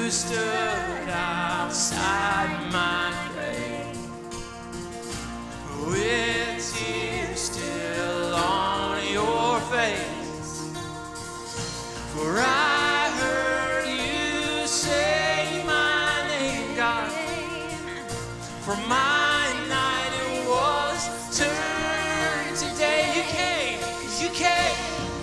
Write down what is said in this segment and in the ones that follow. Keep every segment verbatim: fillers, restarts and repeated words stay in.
you stood outside my grave with tears still on your face. For I heard you say my name, God. For my night it was turned today. You came, you came.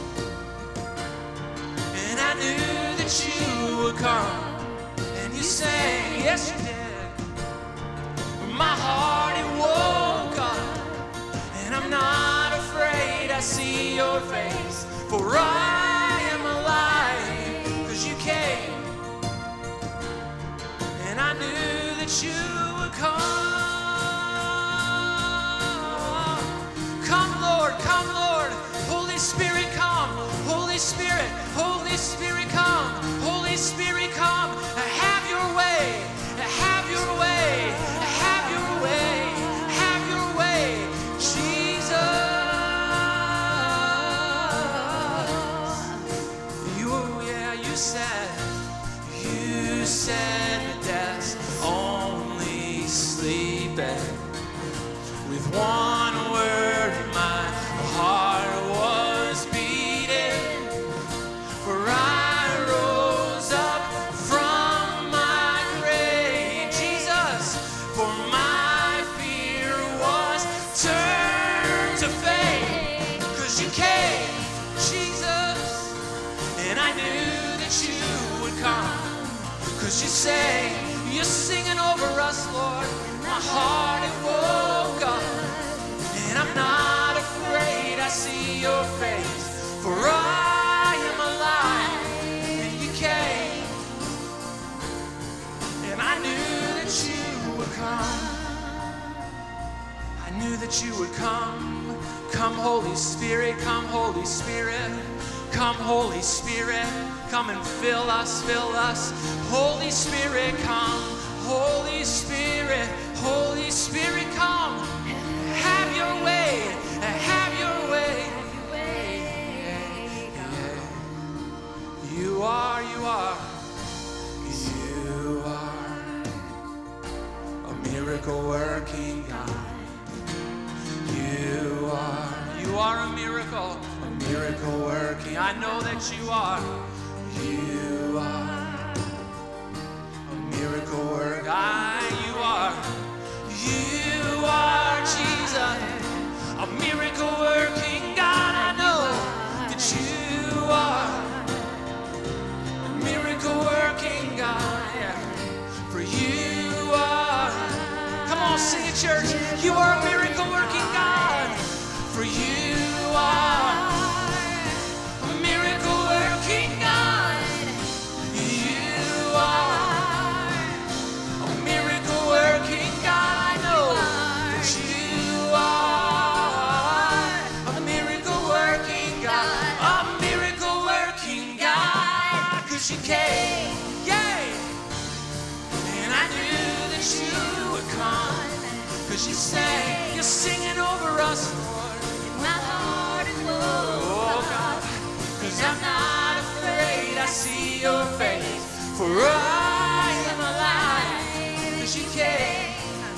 And I knew that you would come. And you sang, yes you did. My heart it woke up. And I'm not afraid, I see your face. For I am alive, cause you came. And I knew that you would come. Come Lord, come Lord. Holy Spirit come. Holy Spirit, Holy Spirit come. Holy Spirit come. Have your way. Have your way. Have your way. Have your way. Jesus. You, yeah, you said, you said death's only sleeping. With one word my heart was beating. For I rose up from my grave, Jesus. For my fear was turned to faith. Cause you came, Jesus. And I knew that you would come. Cause you say, you're singing over us, Lord. My heart it woke up. And I'm not afraid, I see your face. For I am alive, and you came. And I knew that you would come. I knew that you would come. Come Holy Spirit, come Holy Spirit. Come Holy Spirit, come and fill us, fill us. Holy Spirit, come. Holy Spirit, Holy Spirit, come. Have your way, have your way. You are, you are, you are a miracle working God. You are, you are a miracle, a miracle working. I know that you are, you are a miracle working. I, you are, you are Jesus, a miracle working God. I know that you are a miracle working God. Yeah. For you are, come on, sing it, church. You are a miracle working God. For you are a miracle working God. You are a miracle working God. I know that you are a miracle working God. A miracle working God. Cause you came, yay. And I knew that you would come. Cause you sang, you're singing over us, Lord. My heart is full, oh God. Cause I'm not afraid, I see your face. For I am alive, cause you came.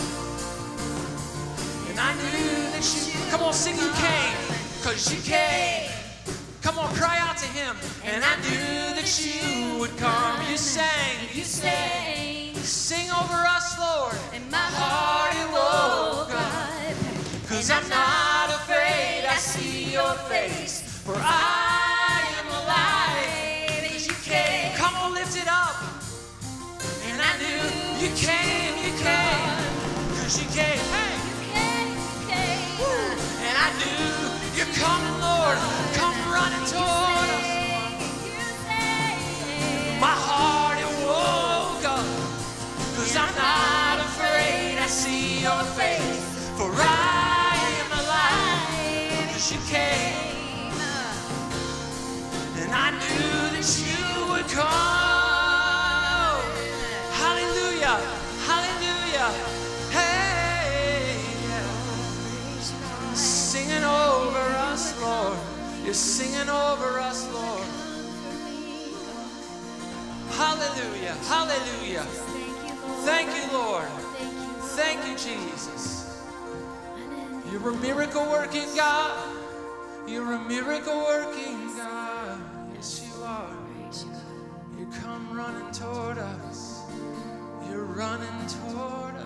And I knew that you, come on, sing you came. Cause you came. Come on, cry out to him. And I knew that you would come. You sang, you sang. Sing over us, Lord. And my heart it woke up. Cause I'm not afraid, I see your face. For I am alive, cause you came. Come on, lift it up. And I knew you came, you came. Cause you came, hey. You came, you came. Woo. And I knew you're coming, Lord. Come running toward us. My heart it woke up. Cause I'm not afraid, I see your face. For I am alive, cause you came. And I knew that you would come. Hallelujah, hallelujah. Hey, singing over us, Lord. You're singing over us, Lord. Hallelujah. Hallelujah. Thank you, Lord. Thank you, Jesus. You're a miracle working God. You're a miracle working God. Yes, you are. You come running toward us. You're running toward us.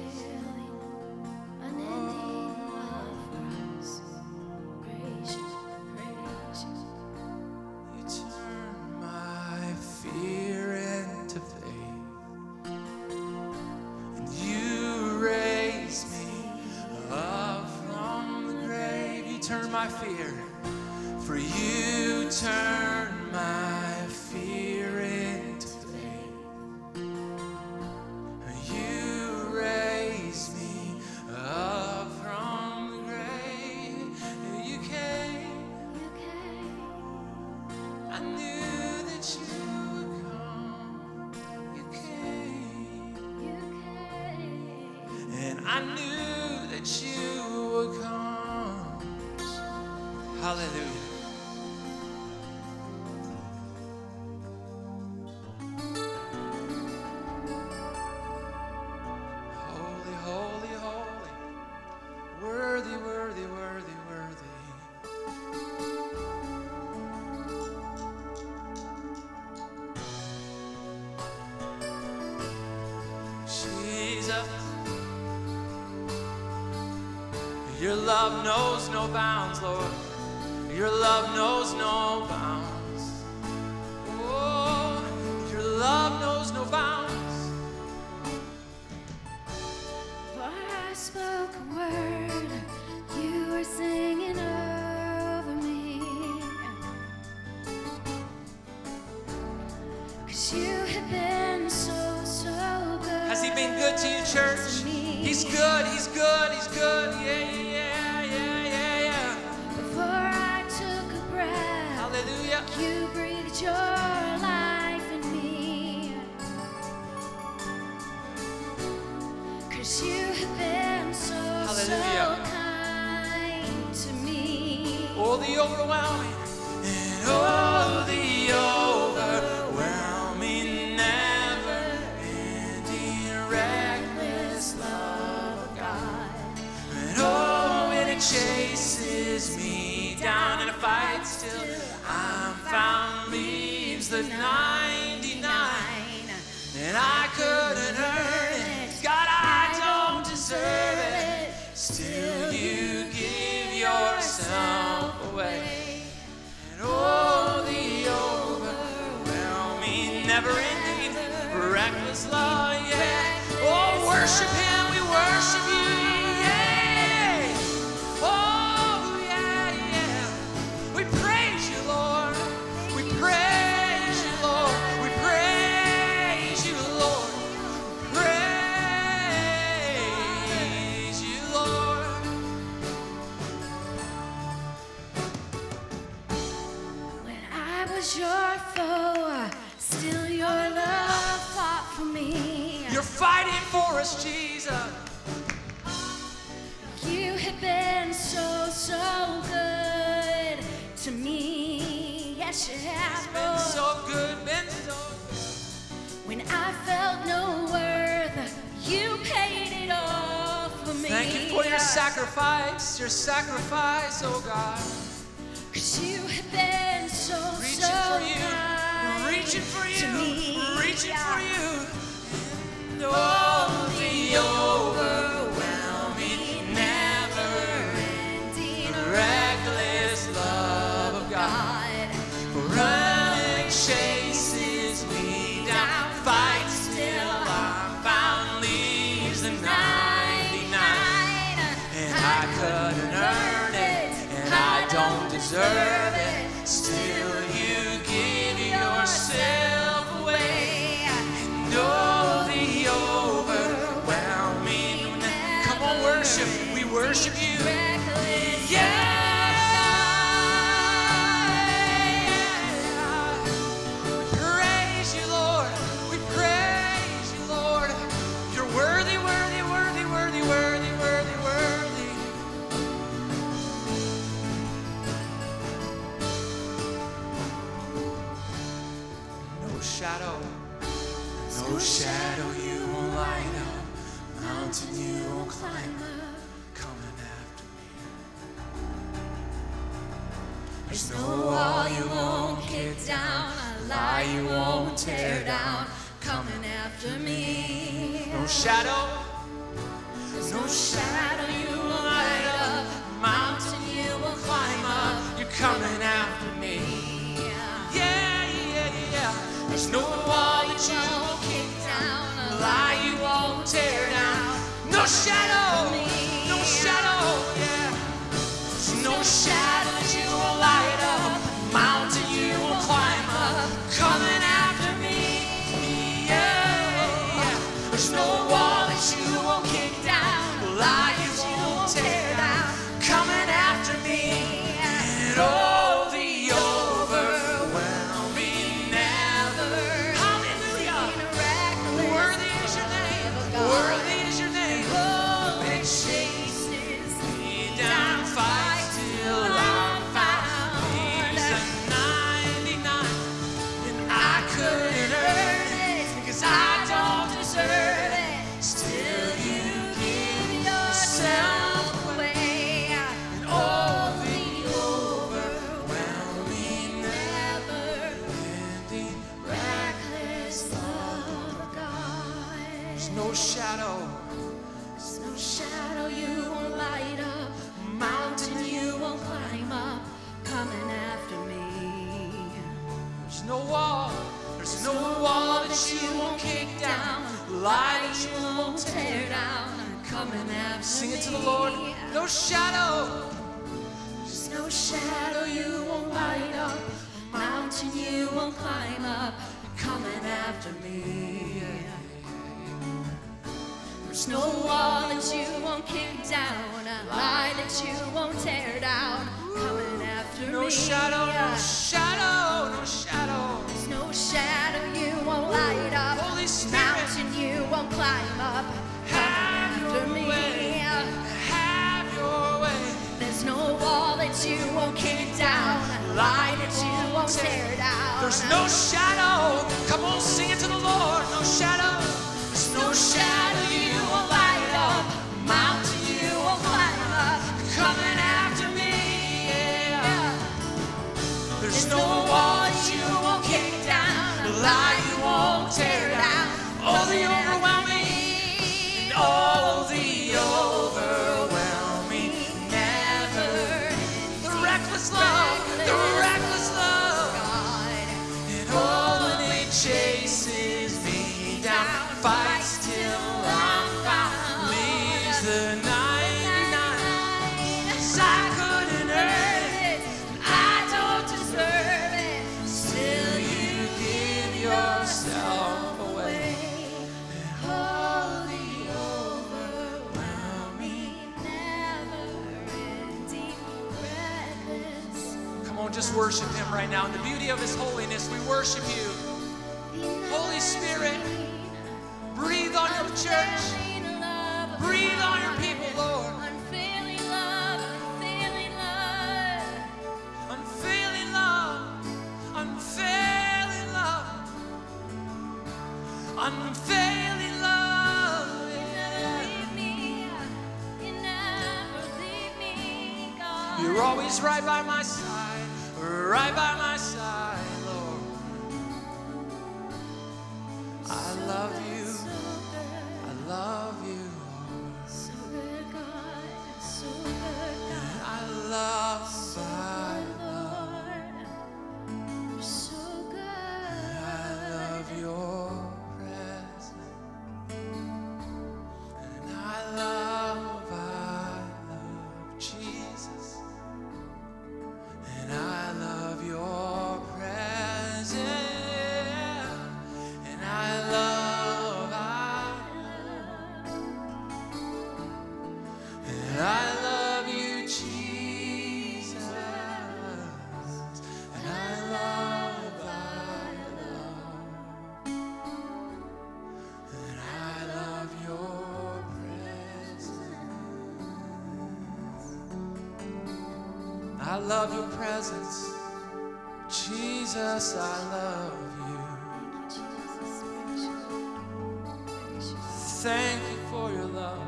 My fear, for you turn my fear into faith. You raise me up from the grave. You came, you came. I knew that you would come. You came, you came. And I knew that you would come. Hallelujah. Holy, holy, holy. Worthy, worthy, worthy, worthy. Jesus. Your love knows no bounds, Lord. Your love knows no bounds. Oh, your love knows no bounds. Before I spoke a word, you were singing over me. 'Cause you have been so, so good. Has he been good to you, church? He's good, he's good, he's good. Yeah, yeah, yeah, yeah, yeah, yeah. Before I took a breath, hallelujah, you breathed your life in me. 'Cause you have been so, hallelujah, so kind to me. Oh, the overwhelming, and oh, the overwhelming, never-ending, reckless love of God. And oh, when it chases me down and it fights till I'm found, leaves the ninety-nine, and I couldn't earn it. God, I don't deserve it. Still, you give yourself away. And oh, the overwhelming, never-ending, reckless love, yeah. Oh, worship Him, we worship You, yeah. Oh, yeah, yeah. We praise You, Lord. We praise You, Lord. We praise You, Lord. Praise You, Lord. When I was your foe, still your love fought for me. You're fighting for us, Jesus. You have been so, so good to me. Yes, you have. Been Lord. so good, been so When I felt no worth, you paid it all for me. Thank You for Your sacrifice, Your sacrifice, oh God. 'Cause you have been so, Reaching so for You, kind reaching for to You, me. reaching Yeah. for You. And oh, the overwhelming, never-ending, reckless love of God. Running chases me down, fights till I'm found, leaves the ninety-nine, and I couldn't earn it, and I don't deserve it. Still, You give yourself away, and oh, the No shadow, no shadow you won't light up, mountain you won't climb up, coming after me. There's no wall you won't kick down, a lie you won't tear down, coming after me. No shadow, no shadow you won't light up, mountain you won't climb up, you're coming after me. Yeah, yeah, yeah. There's no wall that you won't kick down, a lie you won't tear down. No shadow, no shadow, yeah. There's no shadow that you won't light up, mountain you won't climb up, coming after me. Yeah, yeah. There's no wall that you won't kick down, lie you won't tear down, coming after me. And oh, the overwhelming, never, hallelujah, worthy is your name, worthy is your name. Oh, it chases me down, fight till I'm found. He's a ninety-nine, and I couldn't earn it, because I don't deserve it. Still you give yourself away, and all the overwhelming, never-ending, reckless love of God. There's no shadow, there's no shadow you won't light up, mountain you won't climb up, coming after me. There's no wall, there's no wall that you won't kick down, lie that you won't tear down, coming after me. Sing it to the Lord. No shadow, there's no shadow you won't light up, mountain you won't climb up, coming after me. There's no wall that you won't kick down, a lie that you won't tear down, coming after me. No shadow, no shadow, no shadow. There's no shadow you won't light up, Holy Spirit, mountain you won't climb up, coming after me. Have your way. There's no wall that you won't kick down, a lie that you won't tear down. There's no shadow. Come on, sing it to the Lord. No shadow. There's no shadow you won't light up, mountain you won't climb up, coming after me. Yeah. There's no wall that you won't kick down, a lie you won't tear down. Oh, the overwhelming, oh, the overwhelming, never, the reckless love, the reckless love, and oh, it chases me down, fights till I'm found, leaves the ninety-nine, 'cause I couldn't earn it, I don't deserve it, still you give yourself away. Oh, the overwhelming, never-ending, reckless. Come on, just worship him right now. In the beauty of his holiness, we worship you. Holy Spirit, breathe on your church. Breathe on your people, Lord. Unfailing love, unfailing love. Unfailing love, unfailing love. Unfailing love. You never leave me, you never leave me, God. You're always right by my side, right by my side, Lord. I love you, I love you, so good, God, so good, God. I love, I love, you're so good. I love your presence, and I love, I love Jesus, and I love your presence. And I love, I love, and I love you, Jesus. And I love, I love, and I love your presence. I love your presence, Jesus. I love you. Thank you for your love.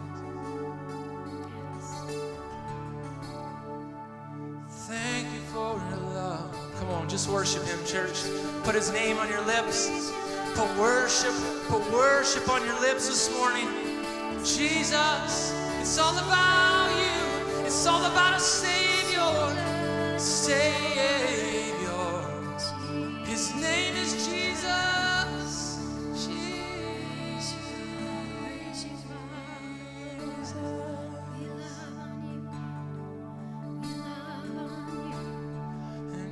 Thank you for your love. Come on, just worship him, church. Put his name on your lips. Put worship, put worship on your lips this morning. Jesus, it's all about you. It's all about a Savior. Savior. His name is Jesus. Jesus. And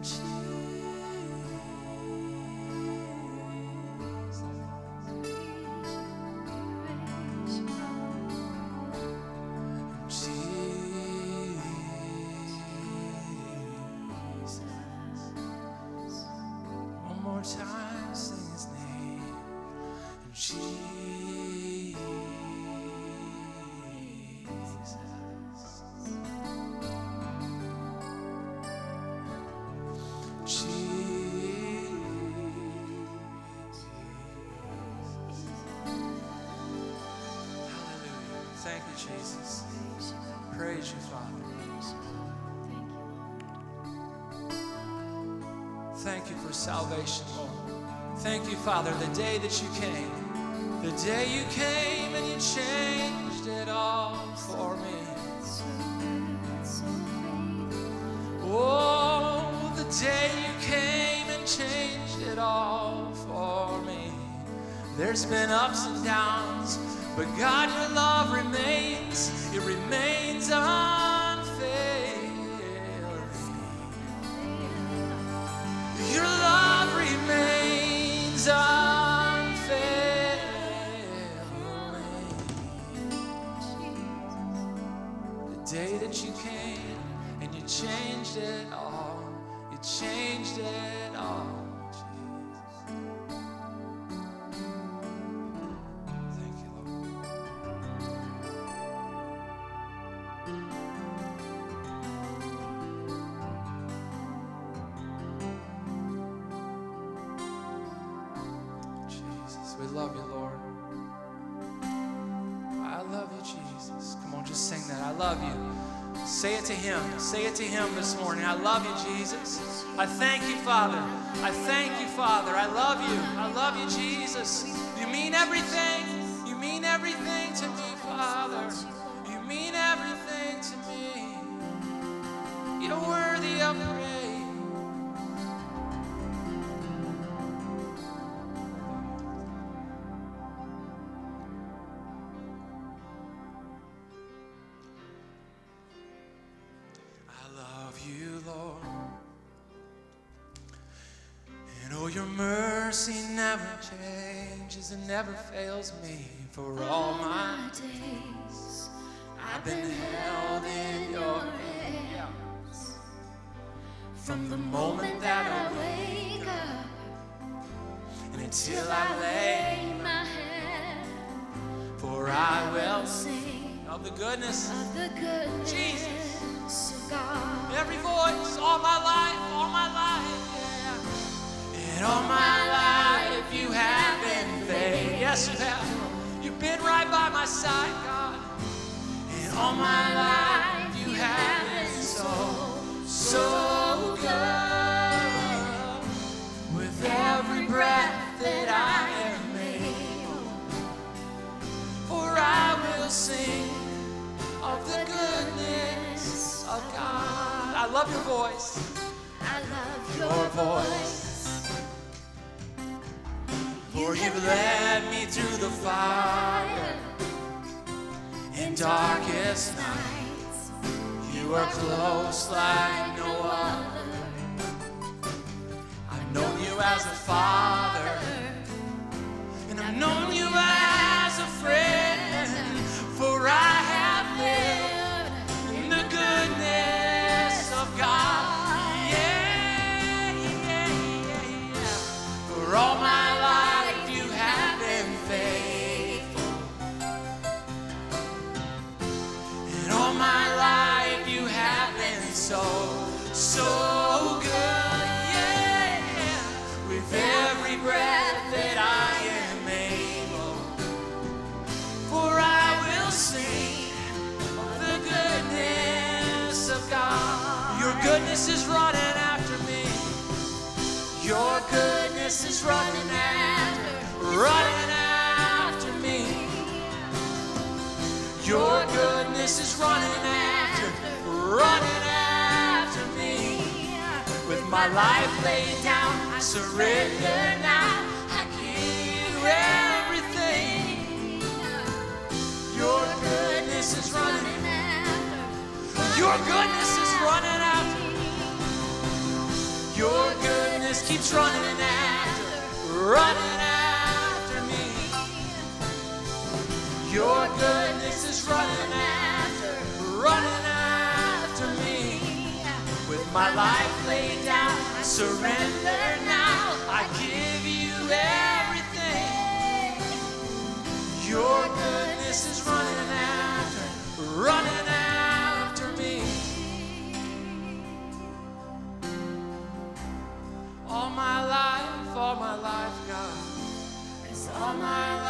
time, sing his name. Jesus. Jesus. Hallelujah. Thank you, Jesus. Praise you, Father. Thank you for salvation, Lord. Thank you, Father, the day that you came. The day you came and you changed it all for me. Oh, the day you came and changed it all for me. There's been ups and downs, but God, your love remains. It remains unfailing. Your love remains unfailing. The day that you came and you changed it all. You changed it all. Thank you, Lord. We love you, Lord. I love you, Jesus. Come on, just sing that. I love you. Say it to him. Say it to him this morning. I love you, Jesus. I thank you, Father. I thank you, Father. I love you. I love you, Jesus. You mean everything. You mean everything to me, Father. You mean everything to me. You're worthy of praise. Your mercy never changes and never fails me. For all my days I've been held in your hands. From the moment that I wake up and until I lay my head, for I will sing of the goodness of the goodness Jesus. Of God. Every voice, all my life, all my life. And all my life you have been faithful. Yes, you have. You've been right by my side, God. And all my life you have been so, so good. With every breath that I am able, for I will sing of the goodness of God. I love your voice. I love your voice. For you've led me through the fire in darkest nights. You are close like no other. I've known you as a father, and I've known you as a friend. For I have lived in the goodness of God. Yeah, yeah, yeah, yeah. For all my so, so good, yeah, with every breath goodness is running after me. Your goodness is running after, running after me. Your goodness is running after, running after me. With my life laid down, I surrender now. I give you everything. Your goodness is running after, your goodness is running after. Your goodness keeps running after, running after me. Your goodness is running after, running after me. With my life laid down, I surrender now. I give you everything. Your goodness is running after, running after me. All my life, all my life, God, 'cause all my life